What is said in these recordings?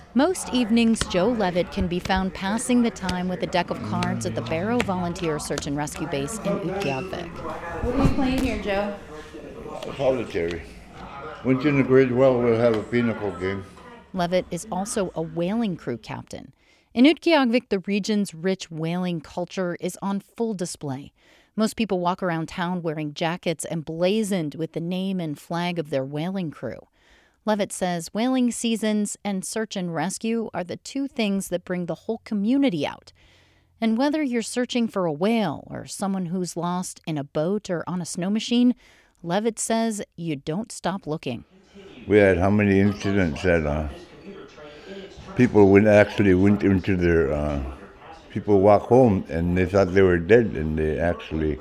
Most evenings, Joe Levitt can be found passing the time with a deck of cards at the Barrow Volunteer Search and Rescue Base in Utqiagvik. What are you playing here, Joe? Solitary. Once in the grade, we'll have a pinochle game. Levitt is also a whaling crew captain. In Utqiagvik, the region's rich whaling culture is on full display. Most people walk around town wearing jackets emblazoned with the name and flag of their whaling crew. Levitt says whaling seasons and search and rescue are the two things that bring the whole community out. And whether you're searching for a whale or someone who's lost in a boat or on a snow machine, Levitt says you don't stop looking. We had how many incidents that people went into their, people walk home and they thought they were dead and they actually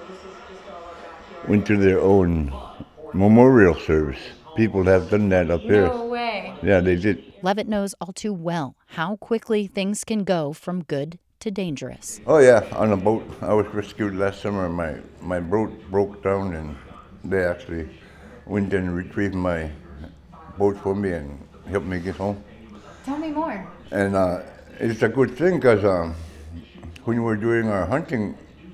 went to their own memorial service. People have done that up here. No way. Yeah, they did. Levitt knows all too well how quickly things can go from good to dangerous. Oh yeah, on a boat. I was rescued last summer. My boat broke down and they actually went and retrieved my boat for me and helped me get home. Tell me more. And it's a good thing because when we're doing our hunting,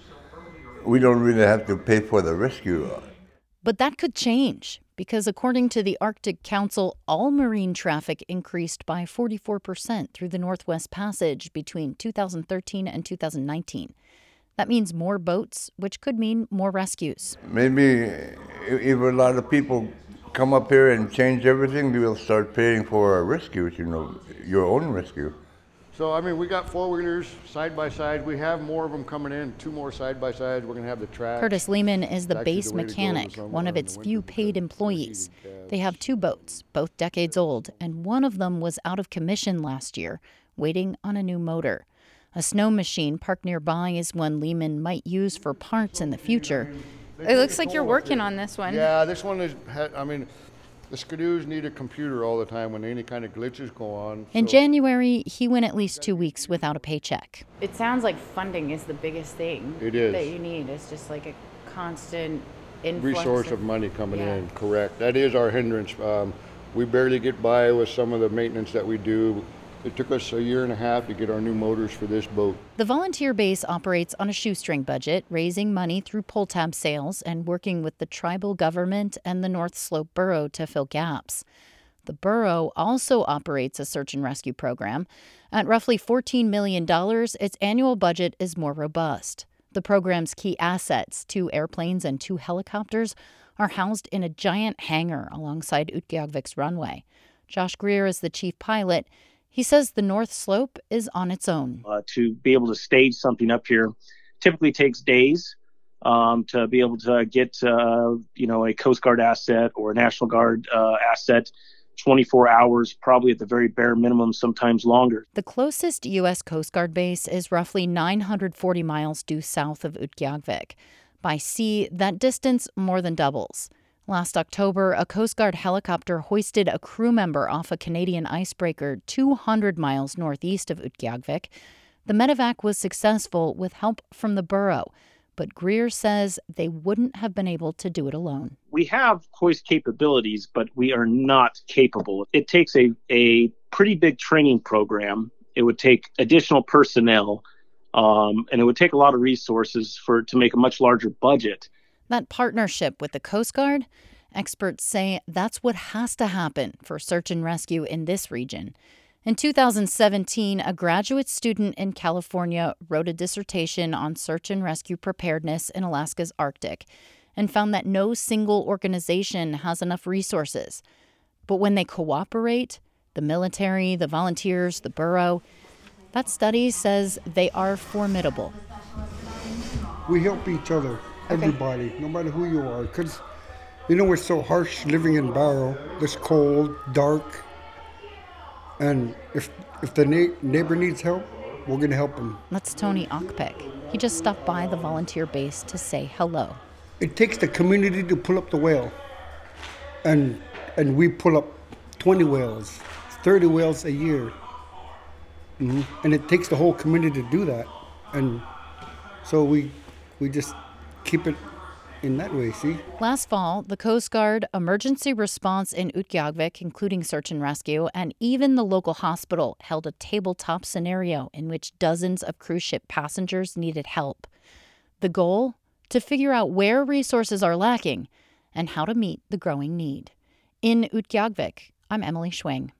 we don't really have to pay for the rescue. But that could change because according to the Arctic Council, all marine traffic increased by 44% through the Northwest Passage between 2013 and 2019. That means more boats, which could mean more rescues. Maybe if a lot of people come up here and change everything, we'll start paying for our rescues, your own rescue. So, we got four-wheelers side by side. We have more of them coming in, 2 more side by sides. We're going to have the track. Curtis Lehman is the base mechanic, one of its few paid employees. They have 2 boats, both decades old, and one of them was out of commission last year, waiting on a new motor. A snow machine parked nearby is one Lehman might use for parts in the future. It looks like you're working on this one. Yeah, this one is, the Skidoos need a computer all the time when any kind of glitches go on. In January, he went at least 2 weeks without a paycheck. It sounds like funding is the biggest thing. It is. That you need. It's just like a constant influx. Resource of money coming in, correct. That is our hindrance. We barely get by with some of the maintenance that we do. It took us a year and a half to get our new motors for this boat. The volunteer base operates on a shoestring budget, raising money through pull tab sales and working with the tribal government and the North Slope Borough to fill gaps. The borough also operates a search and rescue program. At roughly $14 million, its annual budget is more robust. The program's key assets, 2 airplanes and 2 helicopters, are housed in a giant hangar alongside Utqiagvik's runway. Josh Greer is the chief pilot. He says the North Slope is on its own. To be able to stage something up here typically takes days. To be able to get, a Coast Guard asset or a National Guard asset, 24 hours, probably at the very bare minimum, sometimes longer. The closest U.S. Coast Guard base is roughly 940 miles due south of Utqiagvik. By sea, that distance more than doubles. Last October, a Coast Guard helicopter hoisted a crew member off a Canadian icebreaker 200 miles northeast of Utqiagvik. The medevac was successful with help from the borough, but Greer says they wouldn't have been able to do it alone. We have hoist capabilities, but we are not capable. It takes a pretty big training program. It would take additional personnel, and it would take a lot of resources to make a much larger budget. That partnership with the Coast Guard, experts say that's what has to happen for search and rescue in this region. In 2017, a graduate student in California wrote a dissertation on search and rescue preparedness in Alaska's Arctic and found that no single organization has enough resources. But when they cooperate, the military, the volunteers, the borough, that study says they are formidable. We help each other. Everybody, no matter who you are, because, it's so harsh living in Barrow, this cold, dark, and if the neighbor needs help, we're going to help him. That's Tony Okpek. He just stopped by the volunteer base to say hello. It takes the community to pull up the whale, and we pull up 20 whales, 30 whales a year, and it takes the whole community to do that, and so we just keep it in that way, see? Last fall, the Coast Guard, emergency response in Utqiagvik, including search and rescue, and even the local hospital held a tabletop scenario in which dozens of cruise ship passengers needed help. The goal? To figure out where resources are lacking and how to meet the growing need. In Utqiagvik, I'm Emily Schwing.